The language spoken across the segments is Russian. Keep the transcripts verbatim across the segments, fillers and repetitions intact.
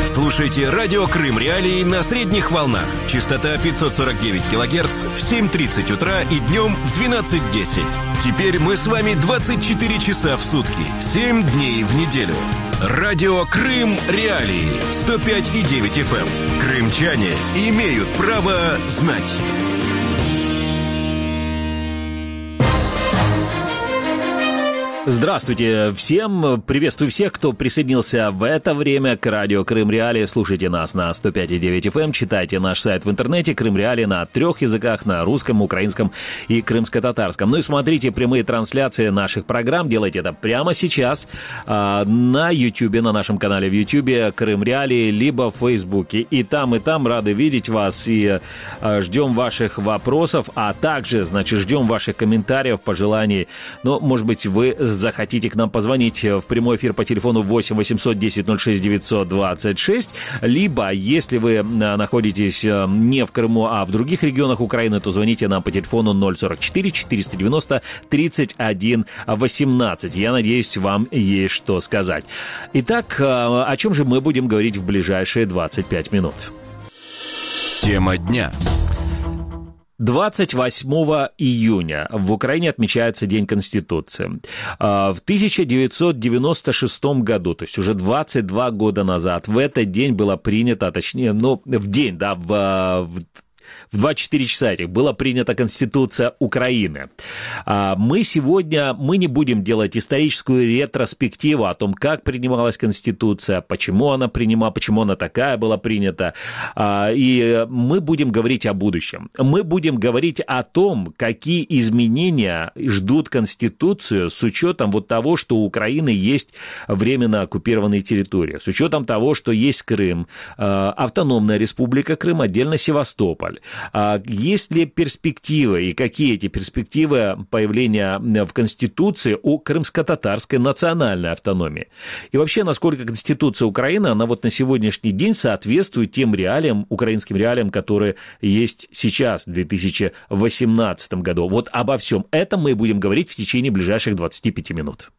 Слушайте радио Крым Реалии на средних волнах. Частота пятьсот сорок девять килогерц в семь тридцать утра и днем в двенадцать десять. Теперь мы с вами двадцать четыре часа в сутки, семь дней в неделю. Радио Крым Реалии сто пять и девять эф эм. Крымчане имеют право знать. Здравствуйте всем, приветствую всех, кто присоединился в это время к радио Крым Реалии. Слушайте нас на сто пять и девять эф эм, читайте наш сайт в интернете Крым Реалии на трех языках, на русском, украинском и крымско-татарском. Ну и смотрите прямые трансляции наших программ, делайте это прямо сейчас на YouTube, на нашем канале в YouTube Крым Реалии, либо в Фейсбуке. И там, и там рады видеть вас и ждем ваших вопросов, а также, значит, ждем ваших комментариев, пожеланий. Ну, может быть, вы захотите к нам позвонить в прямой эфир по телефону восемь восемьсот десять ноль шесть девятьсот двадцать шесть, либо, если вы находитесь не в Крыму, а в других регионах Украины, то звоните нам по телефону ноль сорок четыре четыреста девяносто тридцать один восемнадцать. Я надеюсь, вам есть что сказать. Итак, о чем же мы будем говорить в ближайшие двадцать пять минут? Тема дня. двадцать восьмого июня в Украине отмечается День Конституции. В тысяча девятьсот девяносто шестом году, то есть уже двадцать два года назад, в этот день было принято, а точнее, ну, в день, да, в... в В двадцать четыре часа этих была принята Конституция Украины. Мы сегодня, мы не будем делать историческую ретроспективу о том, как принималась Конституция, почему она принимала, почему она такая была принята. И мы будем говорить о будущем. Мы будем говорить о том, какие изменения ждут Конституцию с учетом вот того, что у Украины есть временно оккупированные территории, с учетом того, что есть Крым, автономная республика Крым, отдельно Севастополь. Есть ли перспективы и какие эти перспективы появления в Конституции у крымско-татарской национальной автономии? И вообще, насколько Конституция Украины, она вот на сегодняшний день соответствует тем реалиям, украинским реалиям, которые есть сейчас, в две тысячи восемнадцатом году? Вот обо всем этом мы будем говорить в течение ближайших двадцати пяти минут.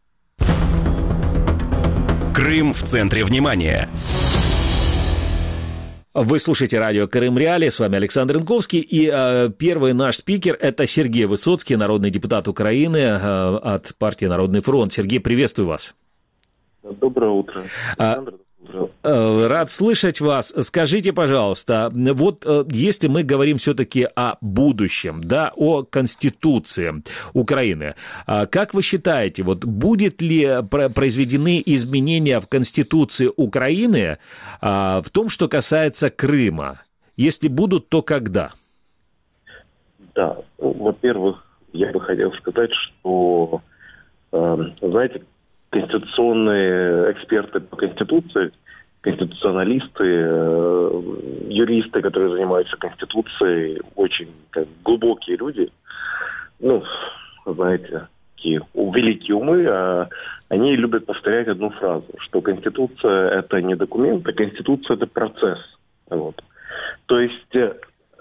Крым в центре внимания. Вы слушаете радио Крым Реалии, с вами Александр Янковский, и э, первый наш спикер – это Сергей Высоцкий, народный депутат Украины э, от партии «Народный фронт». Сергей, приветствую вас. Доброе утро, Александр. Э, рад слышать вас. Скажите, пожалуйста, вот э, если мы говорим все-таки о будущем, да, о Конституции Украины, э, как вы считаете, вот будет ли произведены изменения в Конституции Украины э, в том, что касается Крыма? Если будут, то когда? Да, ну, во-первых, я бы хотел сказать, что, э, знаете, конституционные эксперты по Конституции, конституционалисты, э, юристы, которые занимаются Конституцией, очень как, глубокие люди, ну, знаете, такие великие умы, а они любят повторять одну фразу, что Конституция – это не документ, а Конституция – это процесс. Вот. То есть э,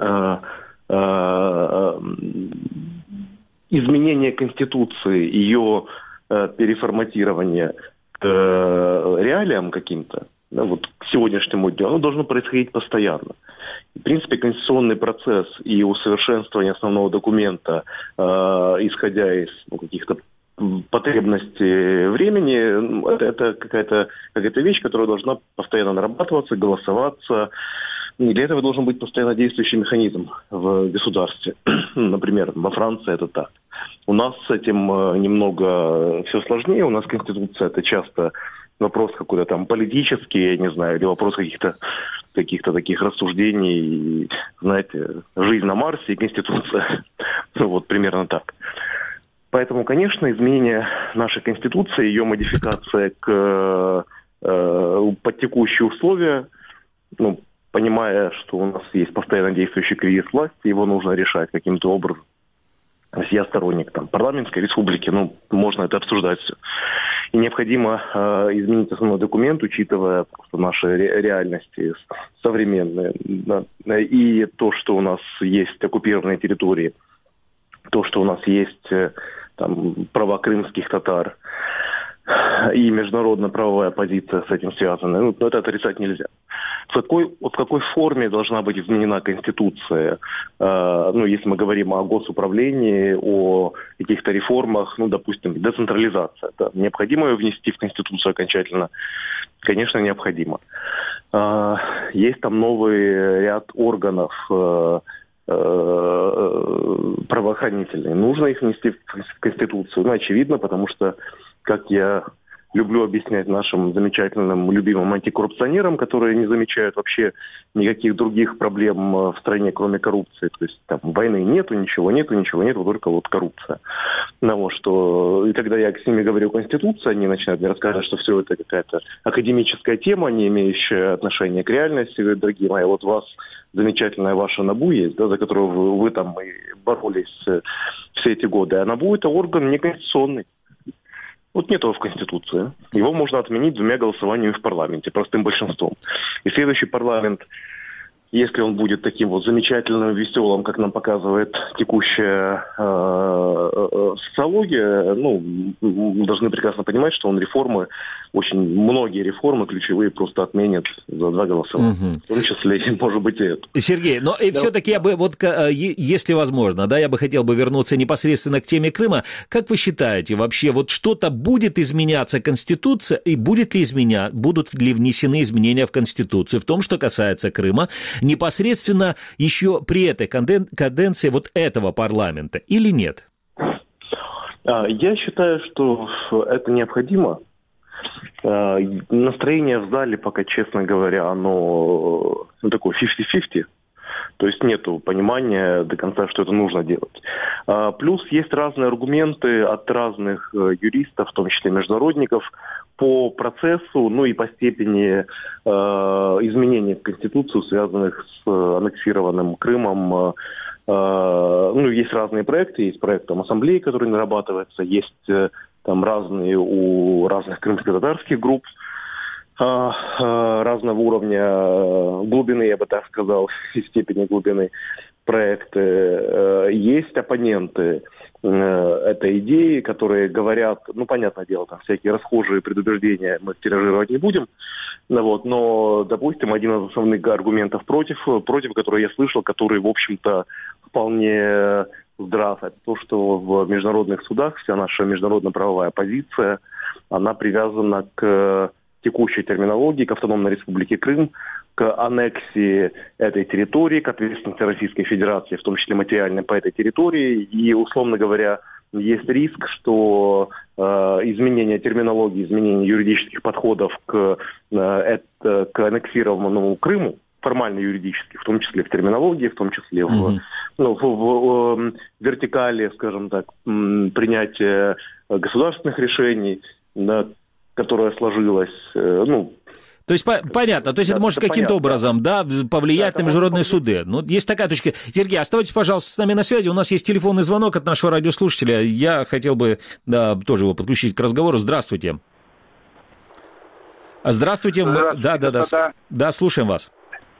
э, изменение Конституции, ее переформатирование к реалиям каким-то, да, вот к сегодняшнему дню, оно должно происходить постоянно. В принципе, конституционный процесс и усовершенствование основного документа, э, исходя из ну, каких-то потребностей времени, это, это какая-то, какая-то вещь, которая должна постоянно нарабатываться, голосоваться. И для этого должен быть постоянно действующий механизм в государстве. Например, во Франции это так. У нас с этим немного все сложнее. У нас Конституция – это часто вопрос какой-то там политический, я не знаю, или вопрос каких-то, каких-то таких рассуждений. Знаете, жизнь на Марсе и Конституция. Ну вот примерно так. Поэтому, конечно, изменение нашей Конституции, ее модификация к, э, под текущие условия, ну, понимая, что у нас есть постоянно действующий кризис власти, его нужно решать каким-то образом. То есть я сторонник там, парламентской республики, ну, можно это обсуждать все. И необходимо э, изменить основной документ, учитывая просто наши ре- реальности современные. Да, и то, что у нас есть оккупированные территории, то, что у нас есть э, там, права крымских татар, и международно-правовая позиция с этим связана. Ну, это отрицать нельзя. В какой, в какой форме должна быть изменена Конституция? Э, ну, если мы говорим о госуправлении, о каких-то реформах, ну, допустим, децентрализация. Да? Необходимо ее внести в Конституцию окончательно? Конечно, необходимо. Э, есть там новый ряд органов э, э, правоохранительных. Нужно их внести в Конституцию. Ну, очевидно, потому что, как я люблю объяснять нашим замечательным, любимым антикоррупционерам, которые не замечают вообще никаких других проблем в стране, кроме коррупции. То есть там войны нету, ничего нету, ничего нету, только вот коррупция. Ну, вот, что... И когда я с ними говорю о Конституции, они начинают мне рассказывать, что все это какая-то академическая тема, не имеющая отношения к реальности. Говорят, дорогие мои, вот у вас замечательная ваша НАБУ есть, да, за которую вы, вы там и боролись все эти годы. А НАБУ – это орган неконституционный. Вот нет его в Конституции. Его можно отменить двумя голосованиями в парламенте, простым большинством. И следующий парламент, если он будет таким вот замечательным, веселым, как нам показывает текущая э, э, социология, ну, мы должны прекрасно понимать, что он реформы, очень многие реформы ключевые просто отменят за два голосования. Угу. В том числе, может быть, и это. Сергей, но и да. все-таки я бы, вот, если возможно, да, я бы хотел бы вернуться непосредственно к теме Крыма. Как вы считаете, вообще, вот что-то будет изменяться Конституция, и будет ли изменя... будут ли внесены изменения в Конституцию в том, что касается Крыма, непосредственно еще при этой каденции вот этого парламента, или нет? Я считаю, что это необходимо. Настроение в зале пока, честно говоря, оно ну, такое фифти-фифти. То есть нету понимания до конца, что это нужно делать. Плюс есть разные аргументы от разных юристов, в том числе международников, по процессу, ну и по степени э, изменений в Конституцию, связанных с аннексированным Крымом. Э, ну, есть разные проекты, есть проект там, ассамблеи, который нарабатывается, есть э, там разные у разных крымско-татарских групп э, э, разного уровня глубины, я бы так сказал, и степени глубины проекты. Э, есть оппоненты этой идеи, которые говорят, ну, понятное дело, там всякие расхожие предубеждения мы тиражировать не будем, ну, вот, но, допустим, один из основных аргументов против, против, который я слышал, который, в общем-то, вполне здрав, это то, что в международных судах вся наша международно-правовая позиция, она привязана к текущей терминологии, к автономной республике Крым, к аннексии этой территории, к ответственности Российской Федерации, в том числе материальной по этой территории. И, условно говоря, есть риск, что э, изменение терминологии, изменение юридических подходов к, э, это, к аннексированному Крыму, формально юридически, в том числе в терминологии, в том числе в, mm-hmm. ну, в, в, в вертикали, скажем так, принятия государственных решений, да, которое сложилось, э, ну, То есть, по- понятно, то есть да, это может это каким-то понятно. образом, да, повлиять да, на международные может... суды. Ну, есть такая точка. Сергей, оставайтесь, пожалуйста, с нами на связи. У нас есть телефонный звонок от нашего радиослушателя. Я хотел бы, да, тоже его подключить к разговору. Здравствуйте. Здравствуйте. Здравствуйте, да, да, да. Да, слушаем вас.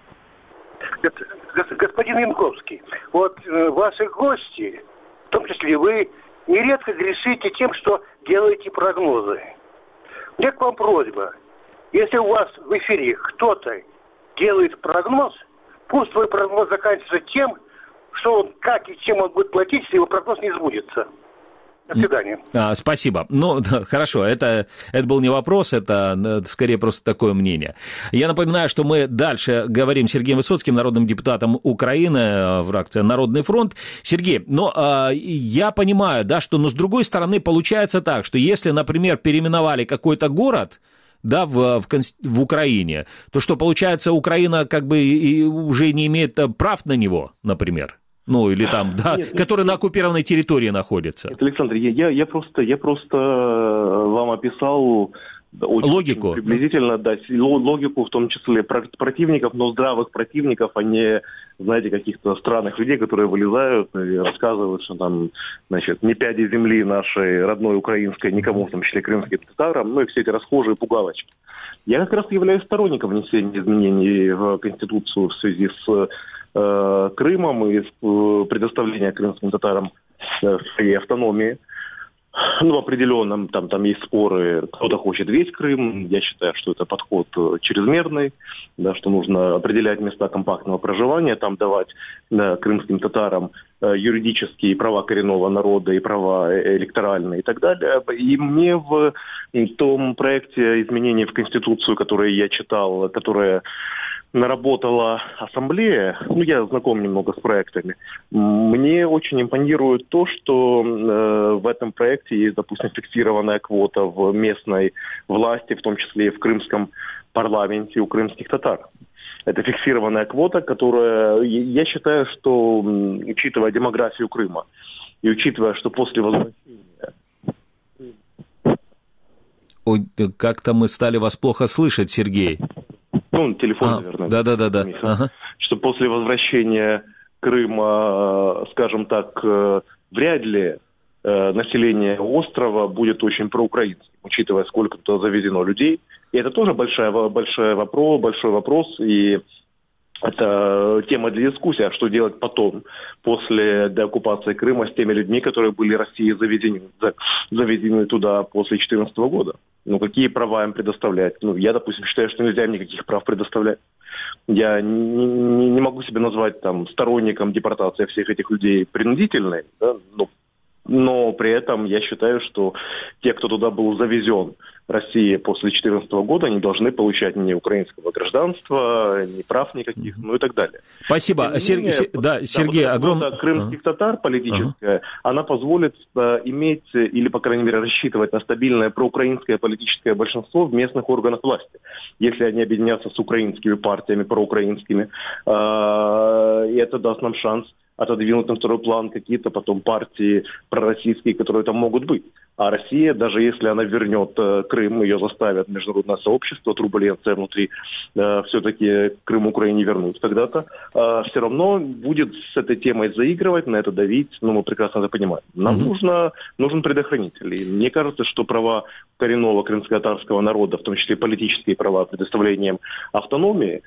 Господин Янковский, вот э, ваши гости, в том числе вы, нередко грешите тем, что делаете прогнозы. У меня к вам просьба. Если у вас в эфире кто-то делает прогноз, пусть твой прогноз заканчивается тем, что он как и чем он будет платить, если его прогноз не сбудется. До свидания. А, спасибо. Ну, да, хорошо, это, это был не вопрос, это скорее просто такое мнение. Я напоминаю, что мы дальше говорим с Сергеем Высоцким, народным депутатом Украины, фракция «Народный фронт». Сергей, ну, а, я понимаю, да, что, но с другой стороны, получается так, что если, например, переименовали какой-то город, да, в, в, в Украине, то что, получается, Украина как бы и уже не имеет прав на него, например? Ну, или там, да, нет, который нет, на оккупированной территории находится. Нет, Александр, я, я, просто, я просто вам описал очень, логику. Очень приблизительно, да, логику, в том числе противников, но здравых противников, а не, знаете, каких-то странных людей, которые вылезают и рассказывают, что там, значит, не пяди земли нашей родной украинской, никому, в том числе крымским татарам, ну и все эти расхожие пугалочки. Я как раз являюсь сторонником внесения изменений в Конституцию в связи с Крымом и предоставления крымским татарам своей автономии. Ну, в определенном, там, там есть споры, кто-то хочет весь Крым, я считаю, что это подход чрезмерный, да, что нужно определять места компактного проживания, там давать да, крымским татарам э, юридические права коренного народа и права электоральные и так далее. И мне в том проекте изменений в Конституцию, который я читал, которое наработала ассамблея, ну, я знаком немного с проектами, мне очень импонирует то, что э, в этом проекте есть, допустим, фиксированная квота в местной власти, в том числе и в крымском парламенте у крымских татар. Это фиксированная квота, которая, я считаю, что, учитывая демографию Крыма и учитывая, что после возвращения... Ой, как-то мы стали вас плохо слышать, Сергей. Ну, телефон, а, наверное. Да-да-да. Ага. Что после возвращения Крыма, скажем так, вряд ли население острова будет очень проукраинским, учитывая, сколько туда завезено людей. И это тоже большой, большой вопрос, большой вопрос, и это тема для дискуссии, а что делать потом, после деоккупации Крыма, с теми людьми, которые были Россией завезены, завезены туда после две тысячи четырнадцатого года. Ну, какие права им предоставлять? Ну, я, допустим, считаю, что нельзя им никаких прав предоставлять. Я не, не, не могу себя назвать там сторонником депортации всех этих людей принудительной, да? но, но при этом я считаю, что те, кто туда был завезен России после две тысячи четырнадцатого года, они должны получать ни украинского гражданства, ни прав никаких, ну и так далее. Спасибо. Сергей, менее, да, Сергей, вот огромное... крымских татар политическая, ага. она позволит э, иметь, или, по крайней мере, рассчитывать на стабильное проукраинское политическое большинство в местных органах власти, если они объединятся с украинскими партиями, проукраинскими. Э, и это даст нам шанс отодвинуть на второй план какие-то потом партии пророссийские, которые там могут быть. А Россия, даже если она вернет э, Крым, ее заставят международное сообщество, турбуленция внутри, э, все-таки Крым Украине вернуть когда-то, э, все равно будет с этой темой заигрывать, на это давить, ну, мы прекрасно это понимаем. Нам mm-hmm. нужно, нужен предохранитель. И мне кажется, что права коренного крымско-татарского народа, в том числе политические права предоставлением автономии,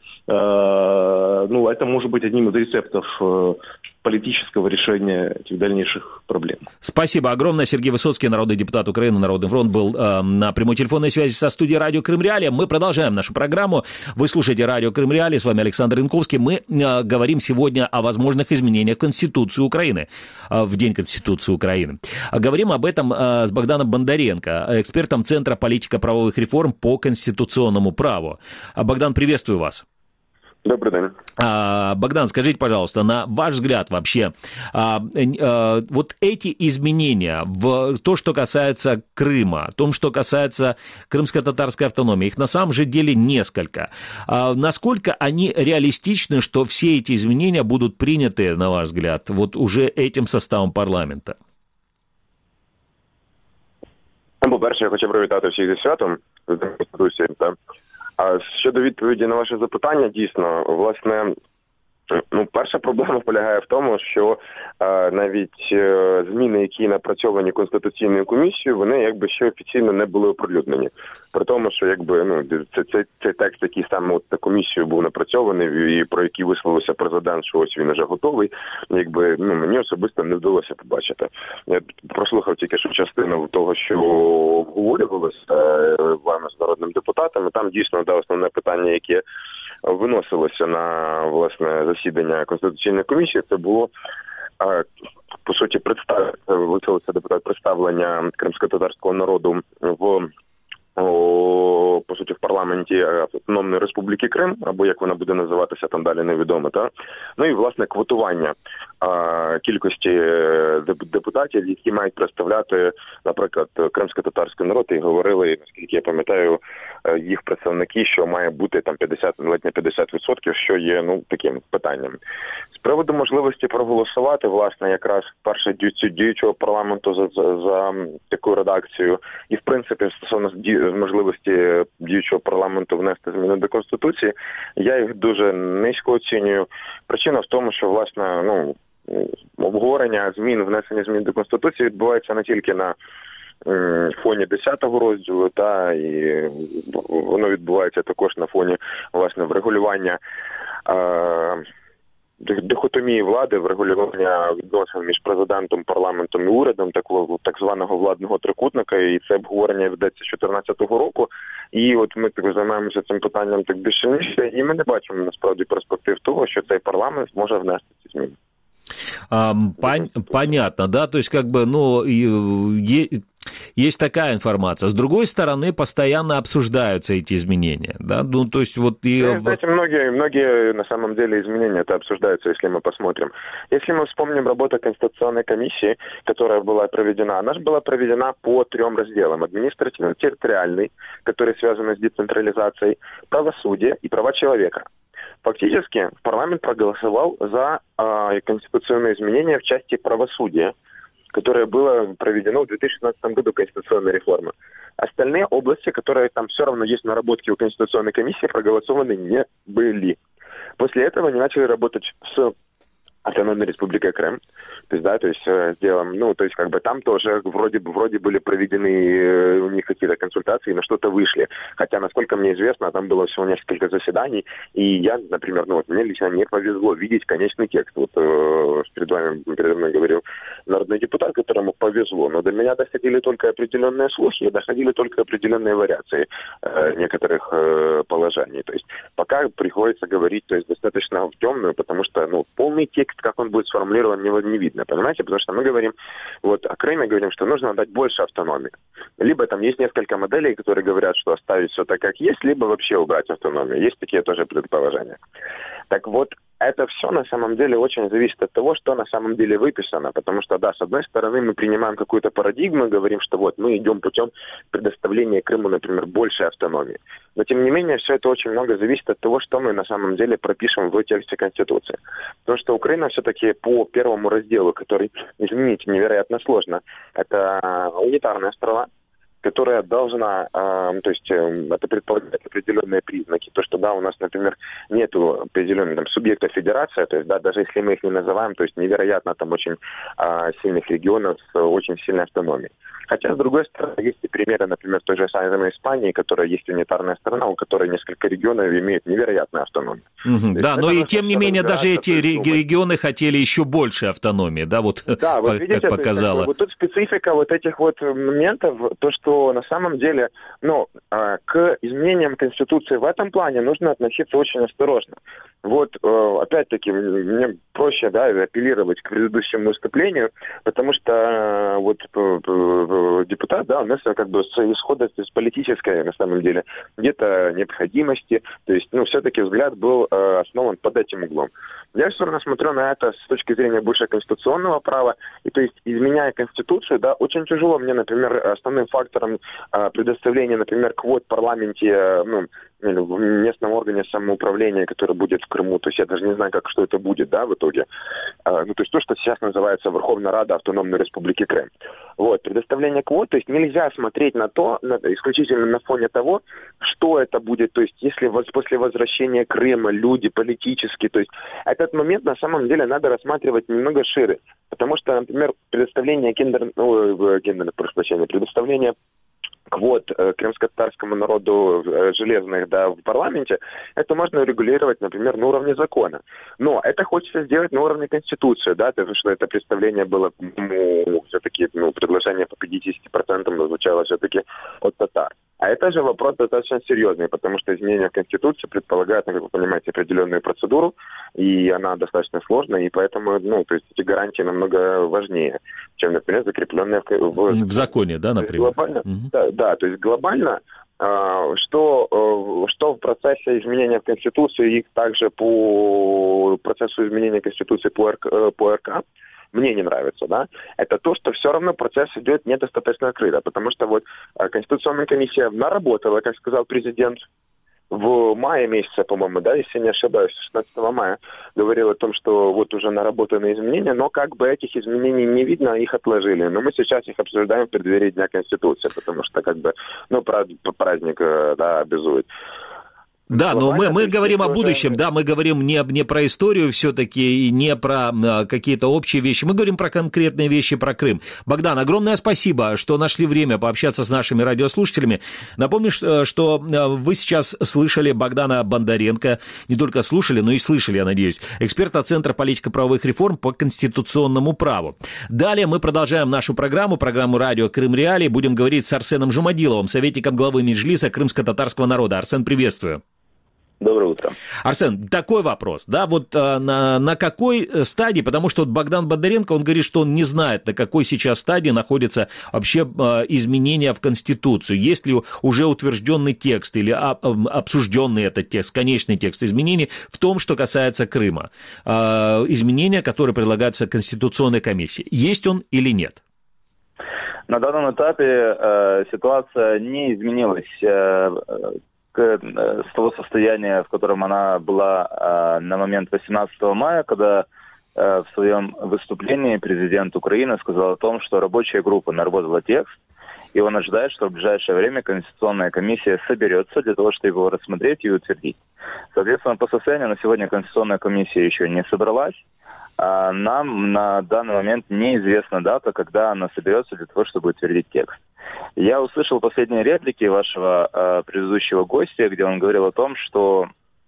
э, ну, это может быть одним из рецептов э, политического решения этих дальнейших проблем. Спасибо огромное. Сергей Высоцкий, народный депутат Украины, Народный фронт, был э, на прямой телефонной связи со студией радио Крым Реалии. Мы продолжаем нашу программу. Вы слушаете радио Крым Реалии. С вами Александр Янковский. Мы э, говорим сегодня о возможных изменениях в Конституции Украины, э, в День Конституции Украины. Говорим об этом э, с Богданом Бондаренко, экспертом Центра политико-правовых реформ по конституционному праву. Богдан, приветствую вас. Добрый день. А, Богдан, скажите, пожалуйста, на ваш взгляд вообще, а, а, вот эти изменения в то, что касается Крыма, в том, что касается крымско-татарской автономии, их на самом же деле несколько. А, насколько они реалистичны, что все эти изменения будут приняты, на ваш взгляд, вот уже этим составом парламента? По-перше, я хочу привітати всіх зі святом, з Конституції, так. А щодо відповіді на ваше запитання, дійсно, власне, ну, перша проблема полягає в тому, що е, навіть е, зміни, які напрацьовані Конституційною комісією, вони якби ще офіційно не були оприлюднені. При тому, що якби ну це цей, цей текст, який саме от на комісію був напрацьований і про який висловився президент, що ось він вже готовий, якби ну мені особисто не вдалося побачити. Я прослухав тільки що частину того, що обговорювалося е, вами з народним депутатом. Там дійсно да, основне питання, яке виносилося на власне засідання Конституційної комісії, це було по суті представ... висловився депутат представлення кримсько-татарського народу в о, по суті в парламенті Автономної Республіки Крим, або як вона буде називатися там далі невідомо, та ну і власне квотування а, кількості депутатів, які мають представляти, наприклад, кримсько-татарський народ, і говорили, наскільки я пам'ятаю, їх представники, що має бути там п'ятдесят, ледь не п'ятдесят відсотків, що є ну таким питанням. З приводу можливості проголосувати, власне, якраз перше діючого парламенту за, за, за таку редакцію, і в принципі стосовно можливості діючого парламенту внести зміни до Конституції, я їх дуже низько оцінюю. Причина в тому, що, власне, ну, обговорення змін, внесення змін до Конституції відбувається не тільки на фоні десятого розділу, та і воно відбувається також на фоні, власне, врегулювання е- дихотомії влади, врегулювання відносин між президентом, парламентом і урядом, такого так званого владного трикутника, і це обговорення ведеться з дві тисячі чотирнадцятого року. І от ми так займаємося цим питанням так більше ніж, і ми не бачимо насправді перспектив того, що цей парламент може внести ці зміни. А, пон- понятно, да, то есть как бы, ну, е- есть такая информация. С другой стороны, постоянно обсуждаются эти изменения, да, ну, то есть вот... И... Да, знаете, многие, многие, на самом деле, изменения это обсуждаются, если мы посмотрим. Если мы вспомним работу Конституционной комиссии, которая была проведена, она же была проведена по трем разделам. Административно-территориальный, который связан с децентрализацией, правосудие и права человека. Фактически парламент проголосовал за э, конституционные изменения в части правосудия, которое было проведено в две тысячи шестнадцатом году конституционной реформы. Остальные области, которые там все равно есть наработки у Конституционной комиссии, проголосованы не были. После этого они начали работать с Автономной Республикой Крым. То есть, да, то есть с делом, ну, то есть как бы там тоже вроде бы вроде были проведены у них какие-то консультации, на что-то вышли. Хотя, насколько мне известно, там было всего несколько заседаний, и я, например, ну вот мне лично не повезло видеть конечный текст. Вот э, перед вами, передо мной говорил народный депутат, которому повезло, но до меня доходили только определенные слухи, доходили только определенные вариации э, некоторых э, положений. То есть пока приходится говорить, то есть достаточно в темную, потому что, ну, полный текст, как он будет сформулирован, не, не видно, понимаете? Потому что мы говорим, вот о Крыме говорим, что нужно дать больше автономии. Либо там есть несколько моделей, которые говорят, что оставить все так, как есть, либо вообще убрать автономию. Есть такие тоже предположения. Так вот, это все на самом деле очень зависит от того, что на самом деле выписано. Потому что, да, с одной стороны, мы принимаем какую-то парадигму, говорим, что вот мы идем путем предоставления Крыму, например, большей автономии. Но, тем не менее, все это очень много зависит от того, что мы на самом деле пропишем в тексте Конституции. Потому что Украина все-таки по первому разделу, который изменить невероятно сложно, это унитарная страна, которая должна, э, то есть э, это предполагает определенные признаки. То, что, да, у нас, например, нету определенных там субъектов федерации, то есть, да, даже если мы их не называем, то есть невероятно там очень э, сильных регионов с очень сильной автономией. Хотя, с другой стороны, есть и примеры, например, той же самой Испании, которая есть унитарная страна, у которой несколько регионов имеют невероятную автономию. Mm-hmm. Да, но и тем не менее даже эти регионы хотели еще больше автономии, да, вот, да, вот как видите, показало. Есть, вот тут специфика вот этих вот моментов, то, что на самом деле, ну, к изменениям Конституции в этом плане нужно относиться очень осторожно. Вот, опять-таки, мне проще, да, апеллировать к предыдущему выступлению, потому что вот депутат, да, у нас как бы исхода из политической, на самом деле, где-то необходимости, то есть, ну, все-таки взгляд был основан под этим углом. Я все равно смотрю на это с точки зрения больше конституционного права, и то есть, изменяя Конституцию, да, очень тяжело мне, например, основным фактором э, предоставления, например, квот в парламенте, э, ну, в местном органе самоуправления, который будет в Крыму, то есть я даже не знаю, как, что это будет, да, в итоге. Э, ну, то есть то, что сейчас называется Верховная Рада Автономной Республики Крым. Вот, предоставление квот, то есть нельзя смотреть на то, на, исключительно на фоне того, что это будет, то есть если воз, после возвращения Крыма люди политические, то есть этот момент на самом деле надо рассматривать немного шире, потому что, например, предоставление гендер, ну, гендерных, прошу прощения, предоставление квот э, крымско-татарскому народу э, железных, да, в парламенте, это можно урегулировать, например, на уровне закона. Но это хочется сделать на уровне Конституции, да, потому что это представление было, ну, все-таки, ну, предложение по пятьдесят процентов звучало все-таки от татар. А это же вопрос достаточно серьезный, потому что изменение Конституции предполагает, ну, как вы понимаете, определенную процедуру, и она достаточно сложная, и поэтому, ну, то есть эти гарантии намного важнее, чем, например, закрепленные в, в, в законе, да, например. Глобально, угу. да, да, то есть глобально, э, что, э, что в процессе изменения Конституции и также по процессу изменения Конституции по, РК, по РК, мне не нравится, да, это то, что все равно процесс идет недостаточно открыто, потому что вот Конституционная комиссия наработала, как сказал президент, в мае месяце, по-моему, да, если не ошибаюсь, шестнадцатого мая, говорил о том, что вот уже наработаны изменения, но как бы этих изменений не видно, их отложили. Но мы сейчас их обсуждаем в преддверии Дня Конституции, потому что как бы, ну, праздник, да, обязует. Да, но мы, мы говорим о будущем, да, мы говорим не, не про историю все-таки и не про а, какие-то общие вещи, мы говорим про конкретные вещи, про Крым. Богдан, огромное спасибо, что нашли время пообщаться с нашими радиослушателями. Напомню, что вы сейчас слышали Богдана Бондаренко, не только слушали, но и слышали, я надеюсь, эксперта Центра политико-правовых реформ по конституционному праву. Далее мы продолжаем нашу программу, программу радио «Крым Реалии». Будем говорить с Арсеном Жумадиловым, советником главы Меджлиса крымско-татарского народа. Арсен, приветствую. Доброе утро. Арсен, такой вопрос, да, вот а, на, на какой стадии, потому что вот Богдан Бондаренко, он говорит, что он не знает, на какой сейчас стадии находится вообще а, изменения в Конституцию, есть ли уже утвержденный текст или а, а, обсужденный этот текст, конечный текст изменений в том, что касается Крыма, а, изменения, которые предлагаются Конституционной комиссией, есть он или нет? На данном этапе э, ситуация не изменилась э, к, э, с того состояния, в котором она была э, на момент восемнадцатого мая, когда э, в своем выступлении президент Украины сказал о том, что рабочая группа наработала текст, и он ожидает, что в ближайшее время Конституционная комиссия соберется для того, чтобы его рассмотреть и утвердить. Соответственно, по состоянию на сегодня Конституционная комиссия еще не собралась. А нам на данный момент неизвестна дата, когда она соберется для того, чтобы утвердить текст. Я услышал последние реплики вашего э, предыдущего гостя, где он говорил о том, что,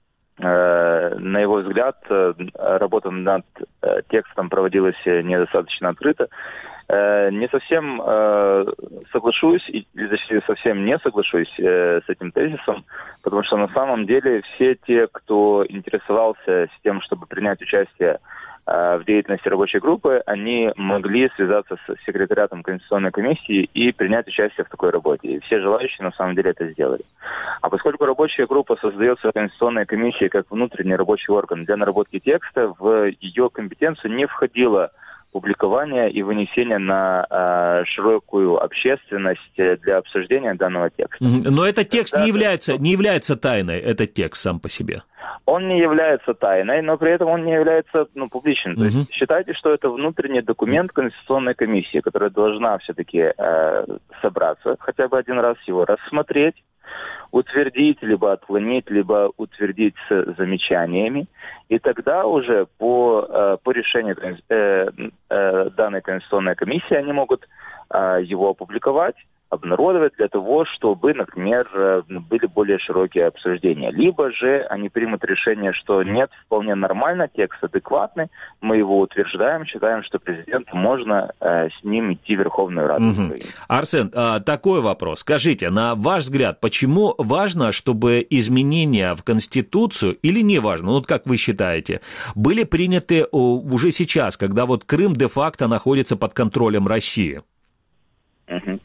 э, на его взгляд, э, работа над э, текстом проводилась недостаточно открыто. Э, не совсем э, соглашусь, или точнее совсем не соглашусь э, с этим тезисом, потому что на самом деле все те, кто интересовался с тем, чтобы принять участие в деятельности рабочей группы, они могли связаться с секретариатом Конституционной комиссии и принять участие в такой работе. И все желающие на самом деле это сделали. А поскольку рабочая группа создается Конституционной комиссией как внутренний рабочий орган для наработки текста, в ее компетенцию не входило публикование и вынесение на э, широкую общественность для обсуждения данного текста. Но этот текст не является, не является тайной, этот текст сам по себе. Он не является тайной, но при этом он не является ну, публичным. То uh-huh. есть считайте, что это внутренний документ Конституционной комиссии, которая должна все-таки э, собраться, хотя бы один раз его рассмотреть, утвердить, либо отклонить, либо утвердить с замечаниями. И тогда уже по, э, по решению э, э, данной Конституционной комиссии они могут э, его опубликовать, обнародовать для того, чтобы, например, были более широкие обсуждения. Либо же они примут решение, что нет, вполне нормально, текст адекватный, мы его утверждаем, считаем, что президенту можно э, с ним идти в Верховную Раду. Угу. Арсен, такой вопрос. Скажите, на ваш взгляд, почему важно, чтобы изменения в Конституцию, или не важно, вот как вы считаете, были приняты уже сейчас, когда вот Крым де-факто находится под контролем России? Угу.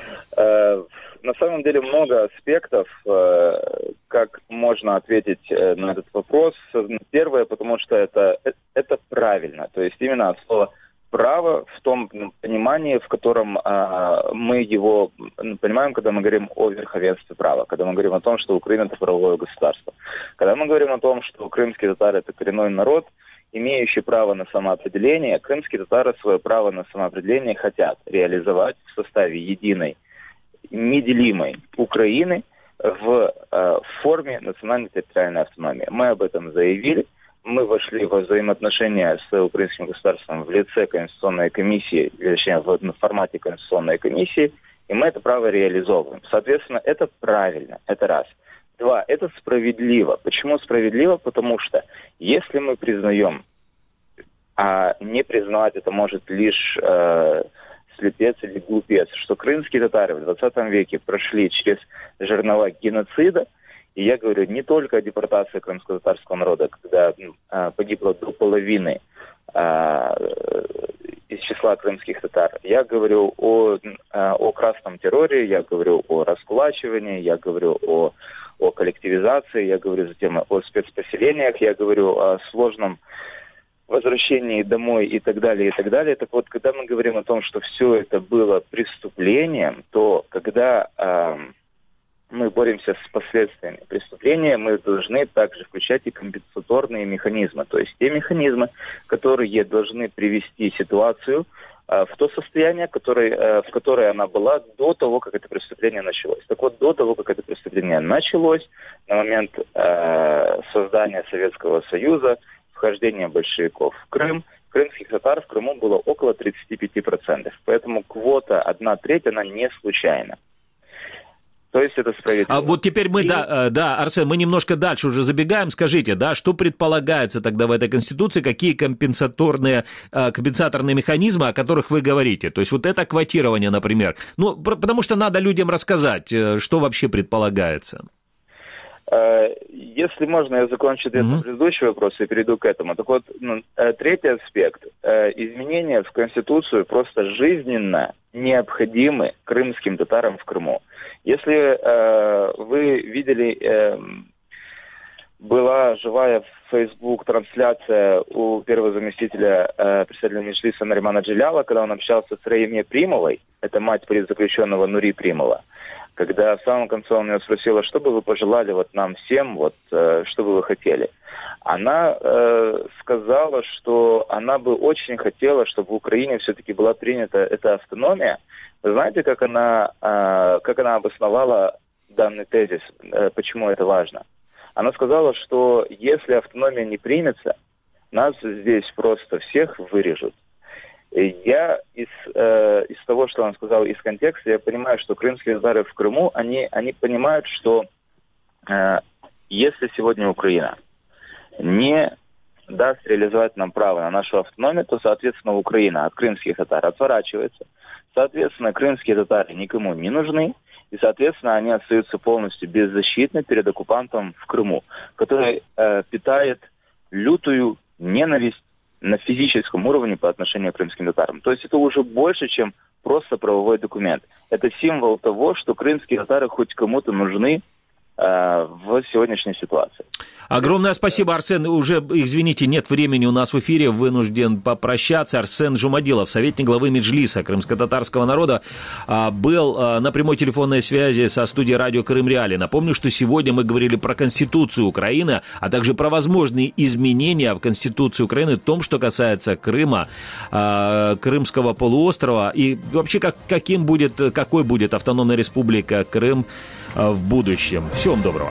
На самом деле много аспектов, как можно ответить на этот вопрос. Первое, потому что это, это правильно. То есть именно слово «право» в том понимании, в котором мы его понимаем, когда мы говорим о верховенстве права, когда мы говорим о том, что Украина – это правовое государство. Когда мы говорим о том, что крымские татары – это коренной народ, имеющий право на самоопределение, крымские татары свое право на самоопределение хотят реализовать в составе единой, неделимой Украины в э, форме национальной территориальной автономии. Мы об этом заявили. Мы вошли во взаимоотношения с украинским государством в лице Конституционной комиссии, точнее, в, в формате Конституционной комиссии, и мы это право реализовываем. Соответственно, это правильно, это раз. Два, это справедливо. Почему справедливо? Потому что если мы признаем, а не признавать это может лишь э, слепец или глупец, что крымские татары в двадцатом веке прошли через жернова геноцида, и я говорю не только о депортации крымско-татарского народа, когда э, погибло до половины э, из числа крымских татар, я говорю о, э, о красном терроре, я говорю о раскулачивании, я говорю о, о коллективизации, я говорю затем о спецпоселениях, я говорю о сложном возвращении домой и так далее, и так далее. Так вот, когда мы говорим о том, что все это было преступлением, то когда э, мы боремся с последствиями преступления, мы должны также включать и компенсаторные механизмы. То есть те механизмы, которые должны привести ситуацию в то состояние, которое, в которое она была до того, как это преступление началось. Так вот, до того, как это преступление началось, на момент э, создания Советского Союза, вхождения большевиков в Крым, крымских татар в Крыму было около тридцать пять процентов. Поэтому квота одна треть, она не случайна. То есть это справедливо. А вот теперь мы, И... да, да, Арсен, мы немножко дальше уже забегаем. Скажите, да, что предполагается тогда в этой Конституции, какие компенсаторные, компенсаторные механизмы, о которых вы говорите? То есть вот это квотирование, например. Ну, потому что надо людям рассказать, что вообще предполагается. Если можно, я закончу ответ на предыдущий вопрос и перейду к этому. Так вот, ну, третий аспект. Изменения в Конституцию просто жизненно необходимы крымским татарам в Крыму. Если э, вы видели, э, была живая в Facebook трансляция у первого заместителя э, председателя Меджлиса Наримана Джиляла, когда он общался с Раиме Примовой, это мать политзаключенного Нури Примова, когда в самом конце он ее спросила, что бы вы пожелали вот нам всем, вот, э, что бы вы хотели. Она э, сказала, что она бы очень хотела, чтобы в Украине все-таки была принята эта автономия. Вы знаете, как она, э, как она обосновала данный тезис, э, почему это важно? Она сказала, что если автономия не примется, нас здесь просто всех вырежут. И я из, э, из того, что она сказала, из контекста, я понимаю, что крымские татары в Крыму, они, они понимают, что э, если сегодня Украина не даст реализовать нам право на нашу автономию, то, соответственно, Украина от крымских татар отворачивается. Соответственно, крымские татары никому не нужны, и, соответственно, они остаются полностью беззащитны перед оккупантом в Крыму, который э, питает лютую ненависть на физическом уровне по отношению к крымским татарам. То есть это уже больше, чем просто правовой документ. Это символ того, что крымские татары хоть кому-то нужны э, в сегодняшней ситуации. Огромное спасибо, Арсен. Уже, извините, нет времени у нас в эфире, вынужден попрощаться. Арсен Жумадилов, советник главы Меджлиса крымско-татарского народа, был на прямой телефонной связи со студией радио Крым Реалии. Напомню, что сегодня мы говорили про Конституцию Украины, а также про возможные изменения в Конституции Украины в том, что касается Крыма, Крымского полуострова и вообще как, каким будет, какой будет автономная республика Крым в будущем. Всего вам доброго.